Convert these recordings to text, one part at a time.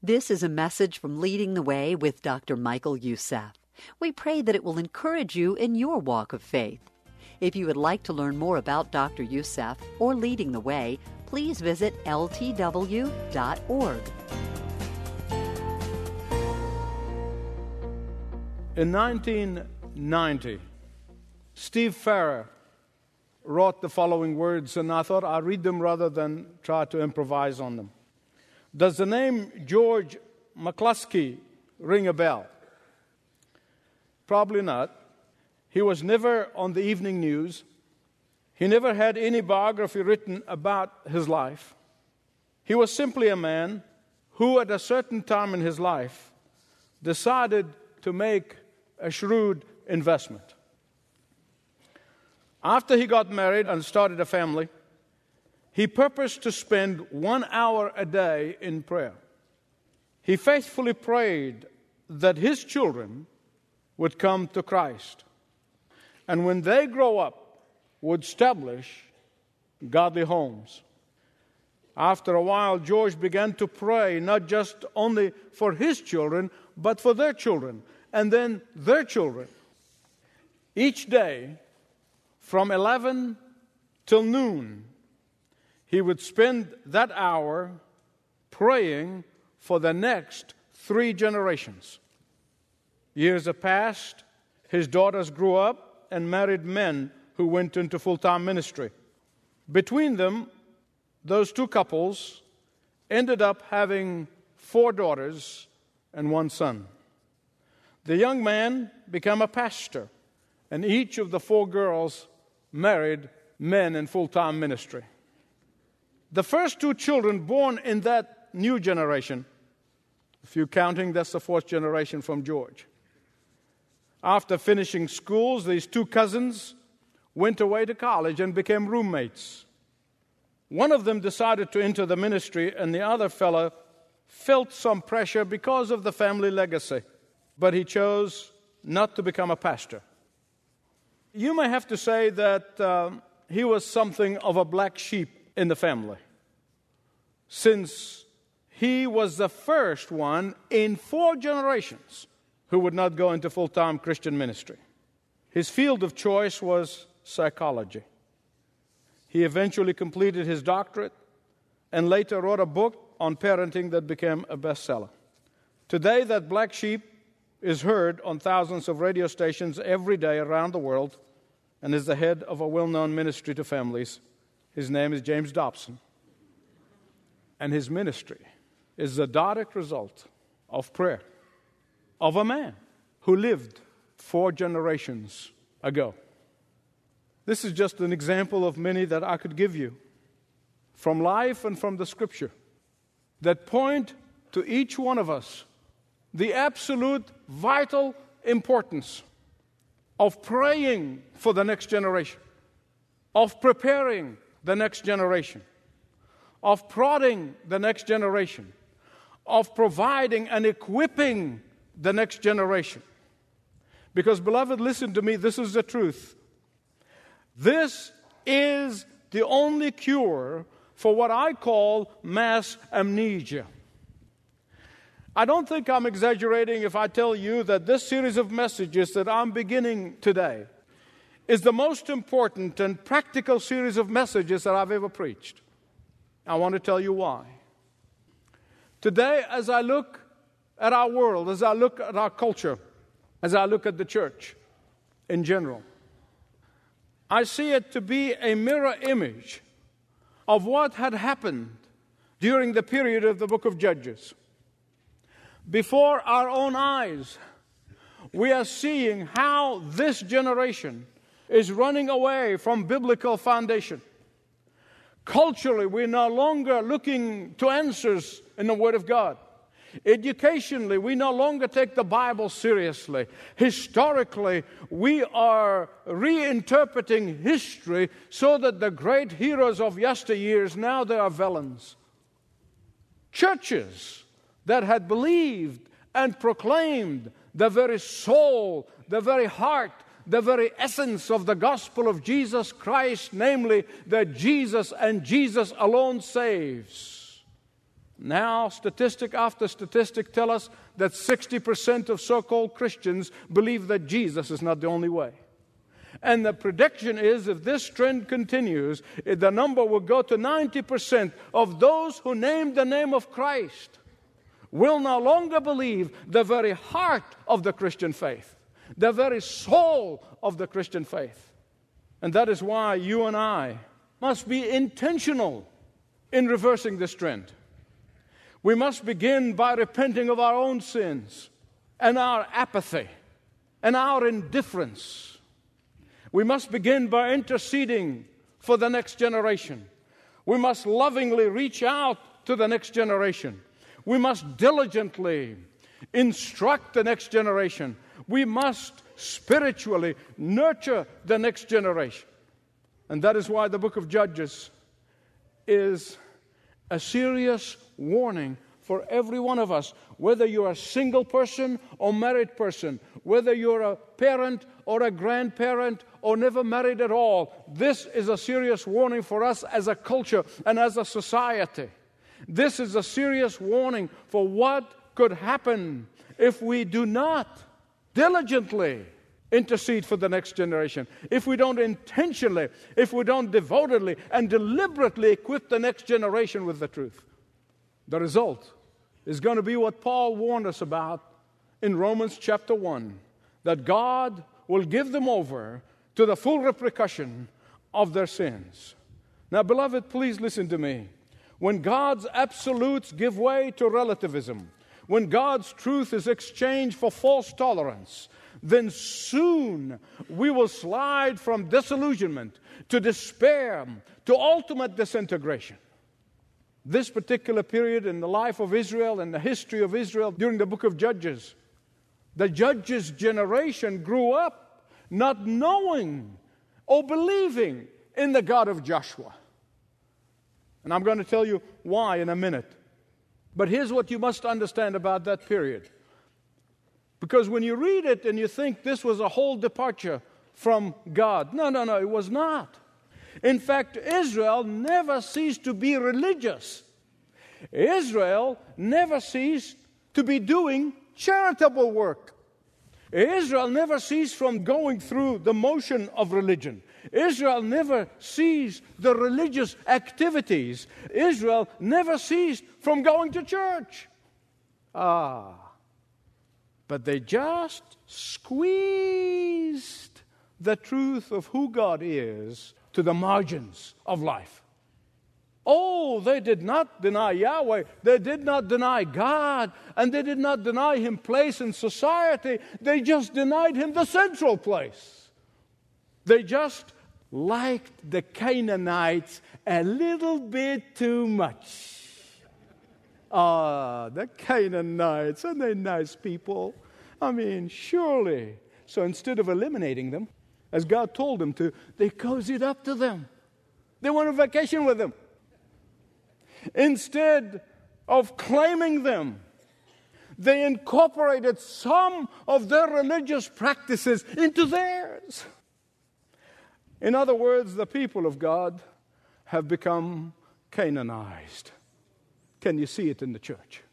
This is a message from Leading the Way with Dr. Michael Youssef. We pray that it will encourage you in your walk of faith. If you would like to learn more about Dr. Youssef or Leading the Way, please visit ltw.org. In 1990, Steve Farrar wrote the following words, and I thought I'd read them rather than try to improvise on them. Does the name George McCluskey ring a bell? Probably not. He was never on the evening news. He never had any biography written about his life. He was simply a man who, at a certain time in his life, decided to make a shrewd investment. After he got married and started a family, he purposed to spend 1 hour a day in prayer. He faithfully prayed that his children would come to Christ, and when they grow up, would establish godly homes. After a while, George began to pray not just only for his children, but for their children, and then their children. Each day, from 11 till noon, he would spend that hour praying for the next 3 generations. Years have passed. His daughters grew up and married men who went into full-time ministry. Between them, those 2 couples ended up having 4 daughters and 1 son. The young man became a pastor, and each of the 4 girls married men in full-time ministry. The first 2 children born in that new generation, if you're counting, that's the 4th generation from George. After finishing schools, these 2 cousins went away to college and became roommates. One of them decided to enter the ministry, and the other fellow felt some pressure because of the family legacy, but he chose not to become a pastor. You may have to say that he was something of a black sheep in the family, since he was the first one in 4 generations who would not go into full-time Christian ministry. His field of choice was psychology. He eventually completed his doctorate and later wrote a book on parenting that became a bestseller. Today, that black sheep is heard on thousands of radio stations every day around the world and is the head of a well-known ministry to families. His name is James Dobson. And his ministry is the direct result of prayer of a man who lived 4 generations ago. This is just an example of many that I could give you from life and from the Scripture that point to each one of us the absolute vital importance of praying for the next generation, of preparing the next generation, of prodding the next generation, of providing and equipping the next generation. Because, beloved, listen to me, this is the truth. This is the only cure for what I call mass amnesia. I don't think I'm exaggerating if I tell you that this series of messages that I'm beginning today is the most important and practical series of messages that I've ever preached. I want to tell you why. Today, as I look at our world, as I look at our culture, as I look at the church in general, I see it to be a mirror image of what had happened during the period of the book of Judges. Before our own eyes, we are seeing how this generation is running away from biblical foundation. Culturally, we're no longer looking to answers in the Word of God. Educationally, we no longer take the Bible seriously. Historically, we are reinterpreting history so that the great heroes of yesteryears, now they are villains. Churches that had believed and proclaimed the very soul, the very heart, the very essence of the gospel of Jesus Christ, namely that Jesus and Jesus alone saves. Now, statistic after statistic tell us that 60% of so-called Christians believe that Jesus is not the only way. And the prediction is, if this trend continues, the number will go to 90% of those who name the name of Christ will no longer believe the very heart of the Christian faith, the very soul of the Christian faith. And that is why you and I must be intentional in reversing this trend. We must begin by repenting of our own sins and our apathy and our indifference. We must begin by interceding for the next generation. We must lovingly reach out to the next generation. We must diligently instruct the next generation. We must spiritually nurture the next generation. And that is why the book of Judges is a serious warning for every one of us, whether you're a single person or married person, whether you're a parent or a grandparent or never married at all. This is a serious warning for us as a culture and as a society. This is a serious warning for what could happen if we do not diligently intercede for the next generation, if we don't intentionally, if we don't devotedly and deliberately equip the next generation with the truth. The result is going to be what Paul warned us about in Romans chapter 1, that God will give them over to the full repercussion of their sins. Now, beloved, please listen to me. When God's absolutes give way to relativism, when God's truth is exchanged for false tolerance, then soon we will slide from disillusionment to despair to ultimate disintegration. This particular period in the life of Israel and the history of Israel during the book of Judges, the Judges' generation grew up not knowing or believing in the God of Joshua. And I'm going to tell you why in a minute. But here's what you must understand about that period. Because when you read it and you think this was a whole departure from God. No, it was not. In fact, Israel never ceased to be religious. Israel never ceased to be doing charitable work. Israel never ceased from going through the motion of religion. Israel never ceased the religious activities. Israel never ceased from going to church. But they just squeezed the truth of who God is to the margins of life. Oh, they did not deny Yahweh. They did not deny God. And they did not deny Him place in society. They just denied Him the central place. They just liked the Canaanites a little bit too much. The Canaanites, aren't they nice people? I mean, surely. So instead of eliminating them, as God told them to, they cozied up to them. They went on vacation with them. Instead of claiming them, they incorporated some of their religious practices into theirs. In other words, the people of God have become Canaanized. Can you see it in the church?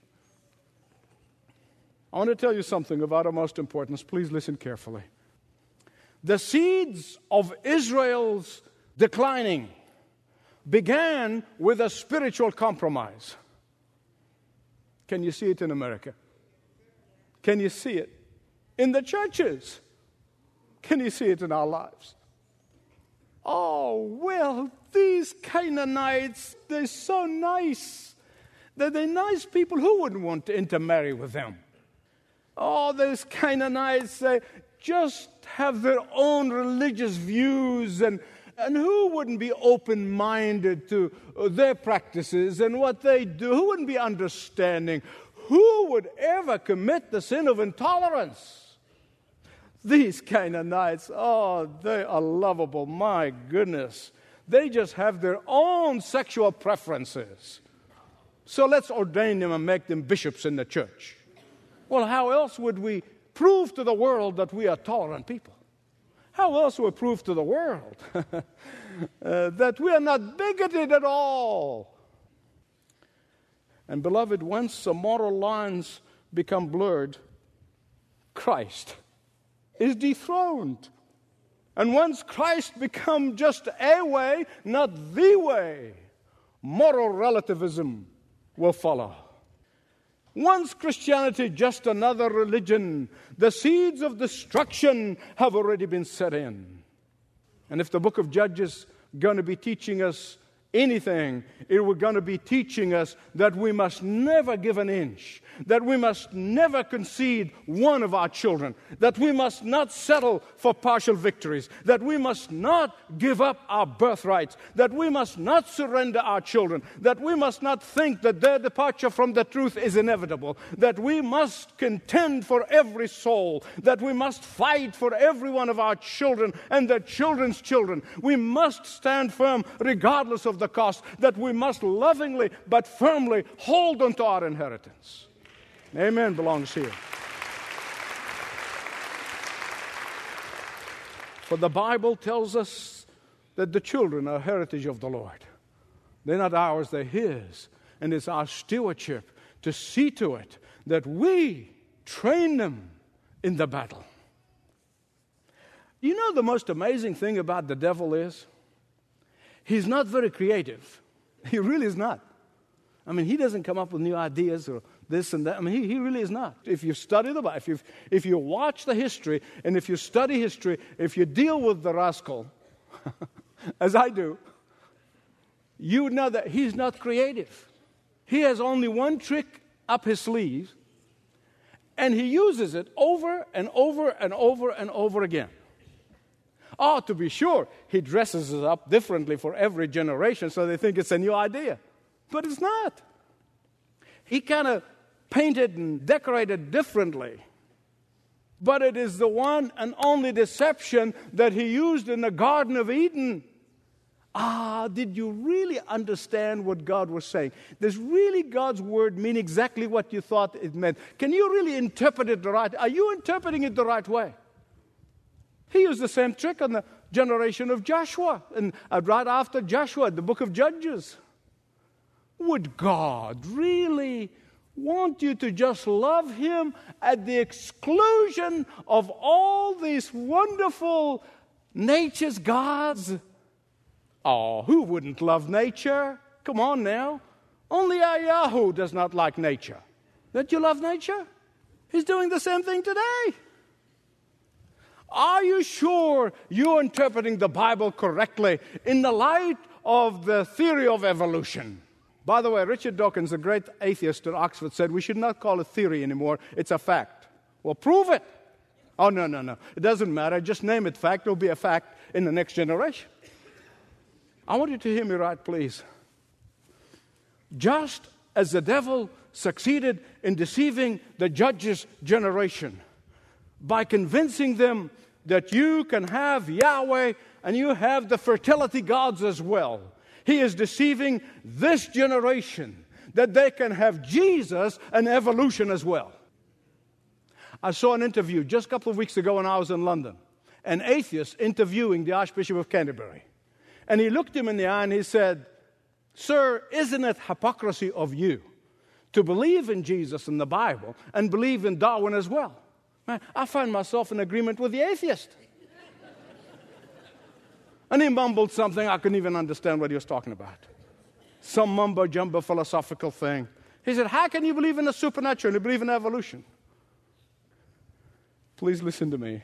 I want to tell you something of uttermost importance. Please listen carefully. The seeds of Israel's declining began with a spiritual compromise. Can you see it in America? Can you see it in the churches? Can you see it in our lives? Oh, well, these Canaanites, they're so nice. They're nice people. Who wouldn't want to intermarry with them? Oh, those Canaanites, they just have their own religious views, and who wouldn't be open-minded to their practices and what they do? Who wouldn't be understanding? Who would ever commit the sin of intolerance? These Canaanites, oh, they are lovable. My goodness. They just have their own sexual preferences. So let's ordain them and make them bishops in the church. Well, how else would we prove to the world that we are tolerant people? How else would we prove to the world that we are not bigoted at all? And beloved, once the moral lines become blurred, Christ is dethroned. And once Christ becomes just a way, not the way, moral relativism will follow. Once Christianity just another religion, the seeds of destruction have already been set in. And if the book of Judges is going to be teaching us anything, it was going to be teaching us that we must never give an inch, that we must never concede one of our children, that we must not settle for partial victories, that we must not give up our birthrights, that we must not surrender our children, that we must not think that their departure from the truth is inevitable, that we must contend for every soul, that we must fight for every one of our children and their children's children. We must stand firm regardless of the cost, that we must lovingly but firmly hold on to our inheritance. Amen belongs here. For the Bible tells us that the children are a heritage of the Lord. They're not ours, they're His. And it's our stewardship to see to it that we train them in the battle. You know the most amazing thing about the devil is? He's not very creative. He really is not. I mean, he doesn't come up with new ideas or this and that. I mean, he really is not. If you study the Bible, if you watch the history, and if you study history, if you deal with the rascal, as I do, you would know that he's not creative. He has only one trick up his sleeve, and he uses it over and over and over and over again. Oh, to be sure, he dresses it up differently for every generation so they think it's a new idea. But it's not. He kind of painted and decorated differently. But it is the one and only deception that he used in the Garden of Eden. Did you really understand what God was saying? Does really God's word mean exactly what you thought it meant? Can you really interpret it the right? Are you interpreting it the right way? He used the same trick on the generation of Joshua, and right after Joshua, the book of Judges. Would God really want you to just love Him at the exclusion of all these wonderful nature's gods? Oh, who wouldn't love nature? Come on now. Only Yahweh does not like nature. Don't you love nature? He's doing the same thing today. Are you sure you're interpreting the Bible correctly in the light of the theory of evolution? By the way, Richard Dawkins, a great atheist at Oxford, said we should not call it theory anymore. It's a fact. Well, prove it. Oh, no. It doesn't matter. Just name it fact. It'll be a fact in the next generation. I want you to hear me right, please. Just as the devil succeeded in deceiving the judges' generation by convincing them that you can have Yahweh and you have the fertility gods as well, he is deceiving this generation that they can have Jesus and evolution as well. I saw an interview just a couple of weeks ago when I was in London, an atheist interviewing the Archbishop of Canterbury. And he looked him in the eye and he said, "Sir, isn't it hypocrisy of you to believe in Jesus and the Bible and believe in Darwin as well?" Man, I find myself in agreement with the atheist. And he mumbled something I couldn't even understand what he was talking about. Some mumbo-jumbo philosophical thing. He said, "How can you believe in the supernatural and you believe in evolution?" Please listen to me.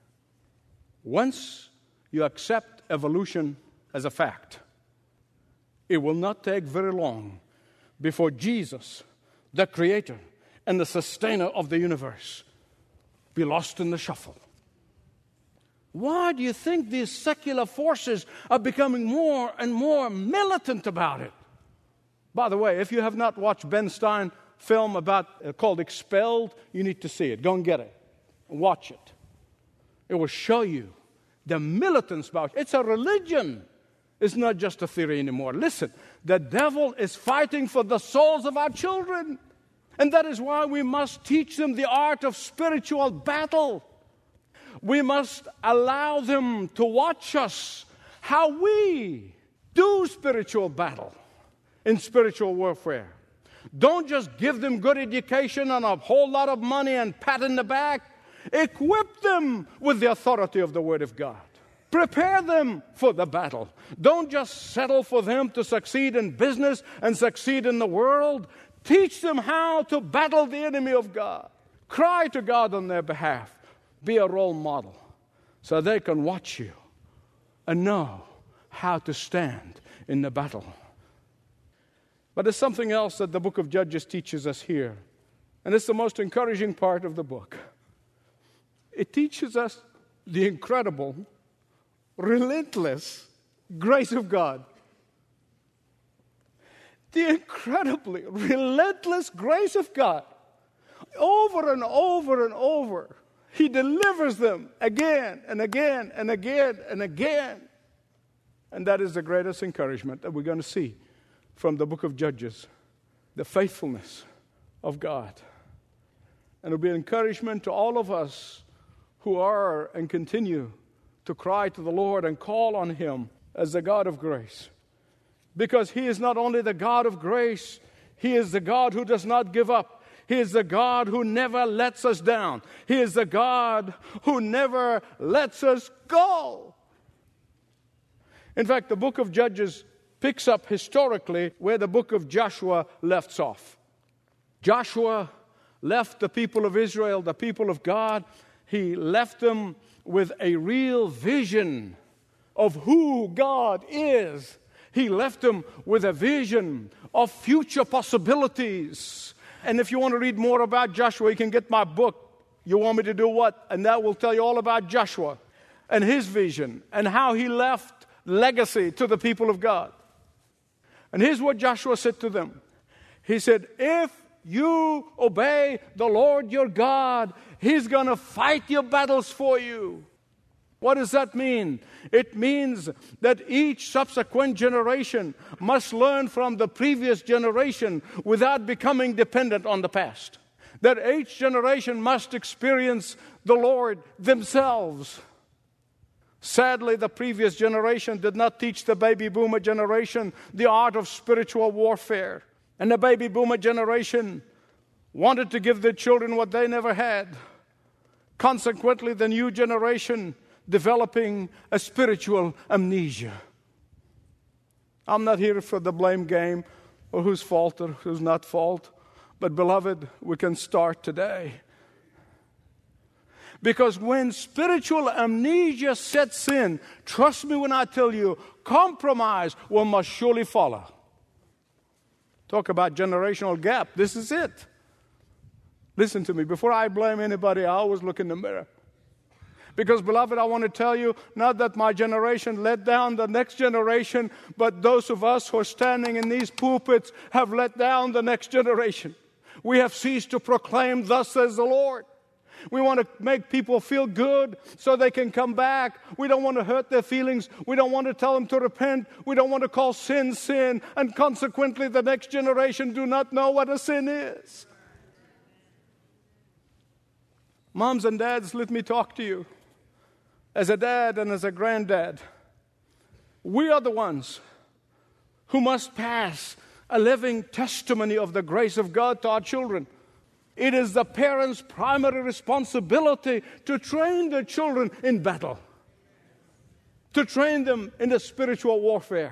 Once you accept evolution as a fact, it will not take very long before Jesus, the creator and the sustainer of the universe, be lost in the shuffle. Why do you think these secular forces are becoming more and more militant about it? By the way, if you have not watched Ben Stein film called Expelled, you need to see it. Go and get it. Watch it. It will show you the militants about it. It's a religion. It's not just a theory anymore. Listen, the devil is fighting for the souls of our children. And that is why we must teach them the art of spiritual battle. We must allow them to watch us, how we do spiritual battle in spiritual warfare. Don't just give them good education and a whole lot of money and pat in the back. Equip them with the authority of the Word of God. Prepare them for the battle. Don't just settle for them to succeed in business and succeed in the world. Teach them how to battle the enemy of God. Cry to God on their behalf. Be a role model so they can watch you and know how to stand in the battle. But there's something else that the book of Judges teaches us here. And it's the most encouraging part of the book. It teaches us the incredible, relentless grace of God. The incredibly relentless grace of God. Over and over and over, He delivers them again and again and again and again. And that is the greatest encouragement that we're going to see from the book of Judges. The faithfulness of God. And it'll be an encouragement to all of us who are and continue to cry to the Lord and call on Him as the God of grace. Because He is not only the God of grace, He is the God who does not give up. He is the God who never lets us down. He is the God who never lets us go. In fact, the book of Judges picks up historically where the book of Joshua left off. Joshua left the people of Israel, the people of God. He left them with a real vision of who God is. He left them with a vision of future possibilities. And if you want to read more about Joshua, you can get my book, You Want Me to Do What? And that will tell you all about Joshua and his vision and how he left legacy to the people of God. And here's what Joshua said to them. He said, if you obey the Lord your God, He's going to fight your battles for you. What does that mean? It means that each subsequent generation must learn from the previous generation without becoming dependent on the past. That each generation must experience the Lord themselves. Sadly, the previous generation did not teach the baby boomer generation the art of spiritual warfare. And the baby boomer generation wanted to give their children what they never had. Consequently, the new generation developing a spiritual amnesia. I'm not here for the blame game or whose fault or who's not fault. But beloved, we can start today. Because when spiritual amnesia sets in, trust me when I tell you, compromise will must surely follow. Talk about generational gap. This is it. Listen to me. Before I blame anybody, I always look in the mirror. Because, beloved, I want to tell you, not that my generation let down the next generation, but those of us who are standing in these pulpits have let down the next generation. We have ceased to proclaim, thus says the Lord. We want to make people feel good so they can come back. We don't want to hurt their feelings. We don't want to tell them to repent. We don't want to call sin, sin. And consequently, the next generation do not know what a sin is. Moms and dads, let me talk to you. As a dad and as a granddad, we are the ones who must pass a living testimony of the grace of God to our children. It is the parents' primary responsibility to train their children in battle, to train them in the spiritual warfare.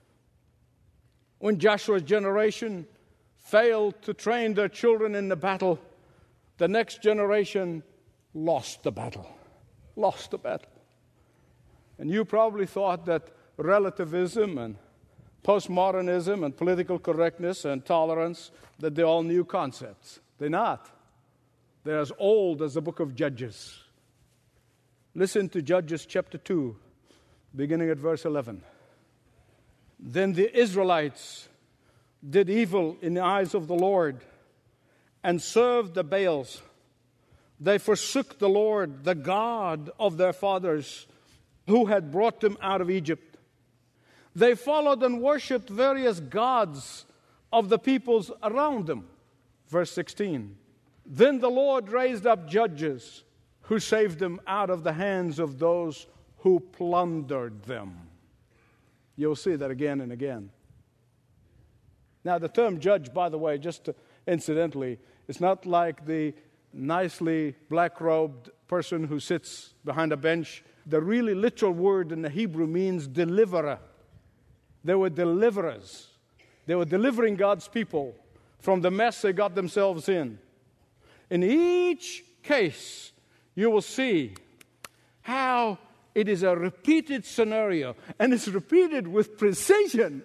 When Joshua's generation failed to train their children in the battle, the next generation lost the battle. Lost the battle. And you probably thought that relativism and postmodernism and political correctness and tolerance, that they're all new concepts. They're not. They're as old as the book of Judges. Listen to Judges chapter 2, beginning at verse 11. Then the Israelites did evil in the eyes of the Lord and served the Baals. They forsook the Lord, the God of their fathers, who had brought them out of Egypt. They followed and worshipped various gods of the peoples around them. Verse 16. Then the Lord raised up judges who saved them out of the hands of those who plundered them. You'll see that again and again. Now, the term judge, by the way, incidentally, is not like the nicely black-robed person who sits behind a bench. The really literal word in the Hebrew means deliverer. They were deliverers. They were delivering God's people from the mess they got themselves in. In each case, you will see how it is a repeated scenario, and it's repeated with precision.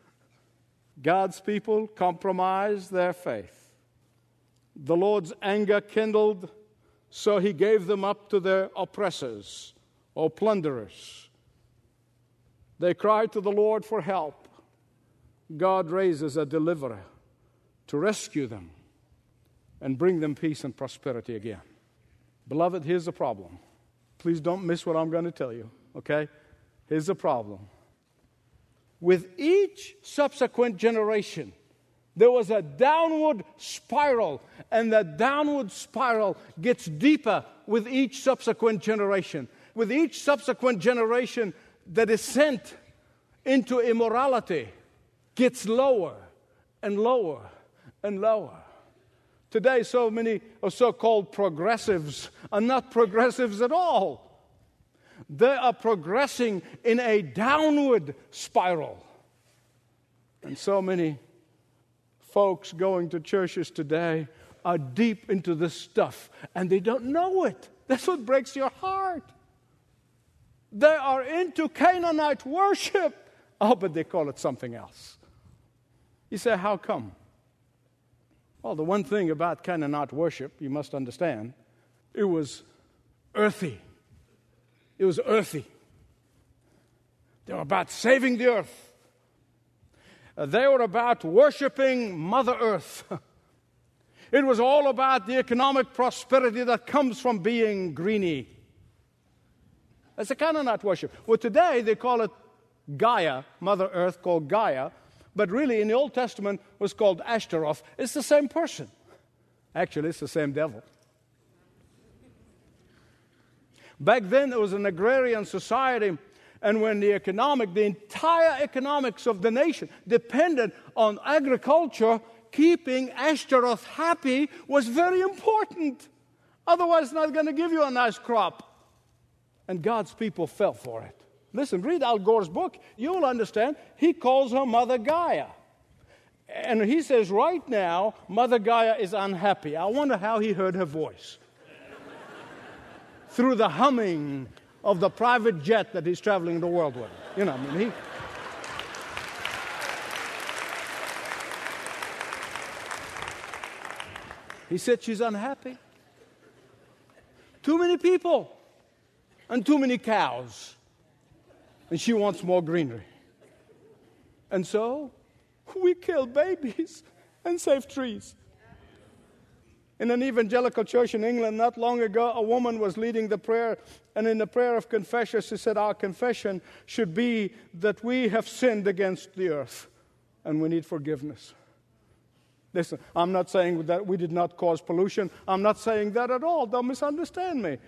God's people compromised their faith. The Lord's anger kindled, so he gave them up to their oppressors or plunderers. They cried to the Lord for help. God raises a deliverer to rescue them and bring them peace and prosperity again. Beloved, here's the problem. Please don't miss what I'm going to tell you, okay? Here's the problem. With each subsequent generation, there was a downward spiral, and that downward spiral gets deeper with each subsequent generation. With each subsequent generation, the descent into immorality gets lower and lower and lower. Today, so many of so-called progressives are not progressives at all. They are progressing in a downward spiral. And so many folks going to churches today are deep into this stuff, and they don't know it. That's what breaks your heart. They are into Canaanite worship. Oh, but they call it something else. You say, how come? Well, the one thing about Canaanite worship, you must understand, it was earthy. It was earthy. They were about saving the earth. They were about worshiping Mother Earth. It was all about the economic prosperity that comes from being greeny. That's a Canaanite worship. Well, today they call it Gaia, Mother Earth called Gaia, but really in the Old Testament was called Ashtaroth. It's the same person. Actually, it's the same devil. Back then, it was an agrarian society, and when the entire economics of the nation depended on agriculture, keeping Ashtaroth happy was very important. Otherwise, it's not going to give you a nice crop. And God's people fell for it. Listen, read Al Gore's book. You'll understand. He calls her Mother Gaia. And he says, right now, Mother Gaia is unhappy. I wonder how he heard her voice. Through the humming of the private jet that he's traveling the world with. You know, I mean, he said she's unhappy. Too many people and too many cows. And she wants more greenery. And so, we kill babies and save trees. In an evangelical church in England not long ago, a woman was leading the prayer, and in the prayer of confession, she said, our confession should be that we have sinned against the earth, and we need forgiveness. Listen, I'm not saying that we did not cause pollution. I'm not saying that at all. Don't misunderstand me.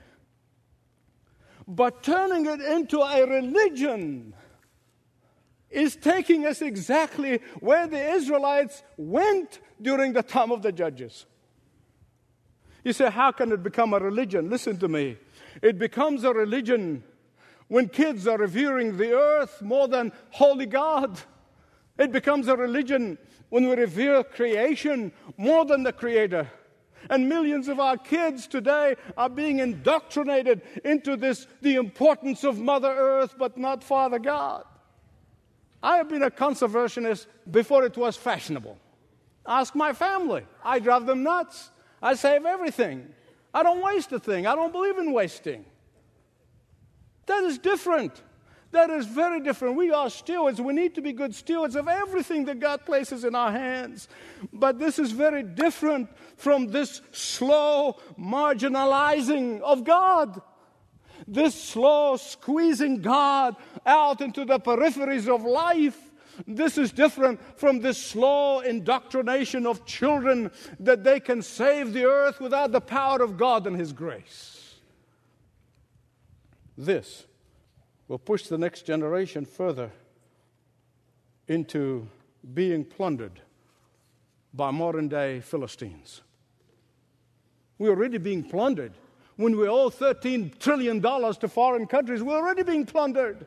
But turning it into a religion is taking us exactly where the Israelites went during the time of the judges. You say, how can it become a religion? Listen to me. It becomes a religion when kids are revering the earth more than holy God. It becomes a religion when we revere creation more than the Creator. And millions of our kids today are being indoctrinated into the importance of Mother Earth, but not Father God. I have been a conservationist before it was fashionable. Ask my family. I drive them nuts. I save everything. I don't waste a thing. I don't believe in wasting. That is different. That is very different. We are stewards. We need to be good stewards of everything that God places in our hands. But this is very different from this slow marginalizing of God. This slow squeezing God out into the peripheries of life. This is different from this slow indoctrination of children that they can save the earth without the power of God and His grace. This will push the next generation further into being plundered by modern-day Philistines. We're already being plundered. When we owe $13 trillion to foreign countries, we're already being plundered.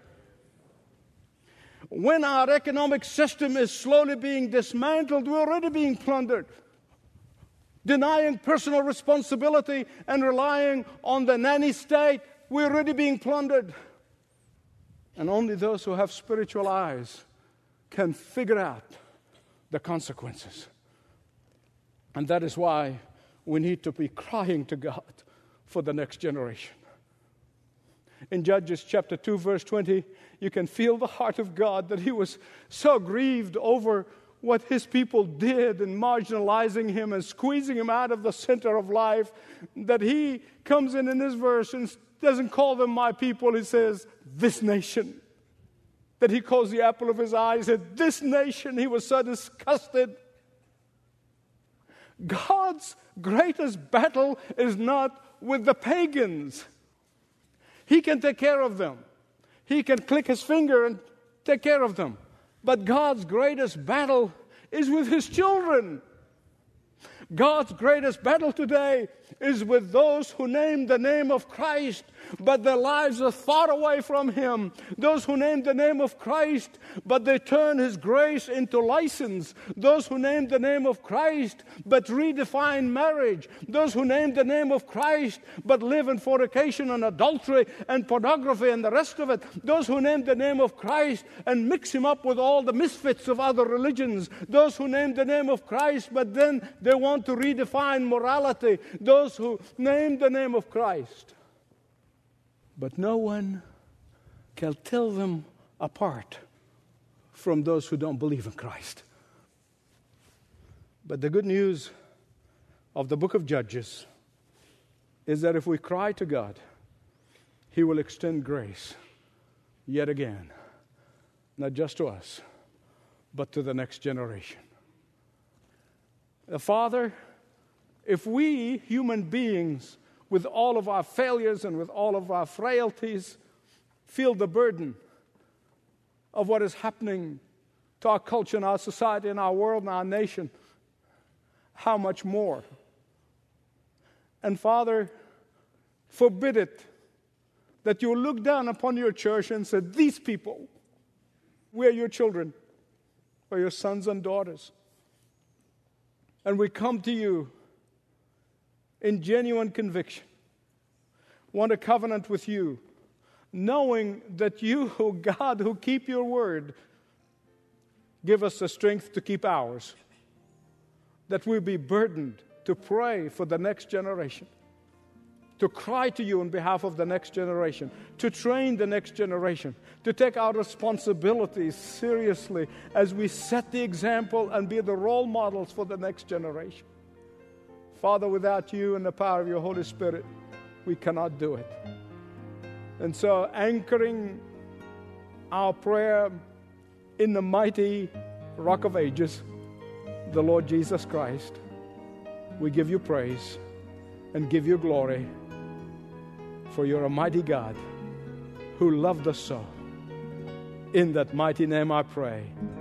When our economic system is slowly being dismantled, we're already being plundered. Denying personal responsibility and relying on the nanny state, we're already being plundered. And only those who have spiritual eyes can figure out the consequences. And that is why we need to be crying to God for the next generation. In Judges chapter 2, verse 20, you can feel the heart of God, that He was so grieved over what His people did in marginalizing Him and squeezing Him out of the center of life, that He comes in this verse and doesn't call them my people. He says, this nation. That He calls the apple of His eye. He said, this nation. He was so disgusted. God's greatest battle is not with the pagans. He can take care of them. He can click His finger and take care of them. But God's greatest battle is with His children. God's greatest battle today is with those who name the name of Christ, but their lives are far away from Him. Those who name the name of Christ, but they turn His grace into license. Those who name the name of Christ, but redefine marriage. Those who name the name of Christ, but live in fornication and adultery and pornography and the rest of it. Those who name the name of Christ and mix Him up with all the misfits of other religions. Those who name the name of Christ, but then they want to redefine morality. Those who name the name of Christ, but no one can tell them apart from those who don't believe in Christ. But the good news of the book of Judges is that if we cry to God, He will extend grace yet again, not just to us, but to the next generation. Father, if we human beings, with all of our failures and with all of our frailties, feel the burden of what is happening to our culture and our society and our world and our nation, how much more? And Father, forbid it that you look down upon your church and say, these people, we are your children, or your sons and daughters. And we come to you in genuine conviction, want a covenant with you, knowing that you, oh God, who keep your word, give us the strength to keep ours, that we be burdened to pray for the next generation, to cry to you on behalf of the next generation, to train the next generation, to take our responsibilities seriously as we set the example and be the role models for the next generation. Father, without you and the power of your Holy Spirit, we cannot do it. And so, anchoring our prayer in the mighty Rock of Ages, the Lord Jesus Christ, we give you praise and give you glory, for you're a mighty God who loved us so. In that mighty name I pray.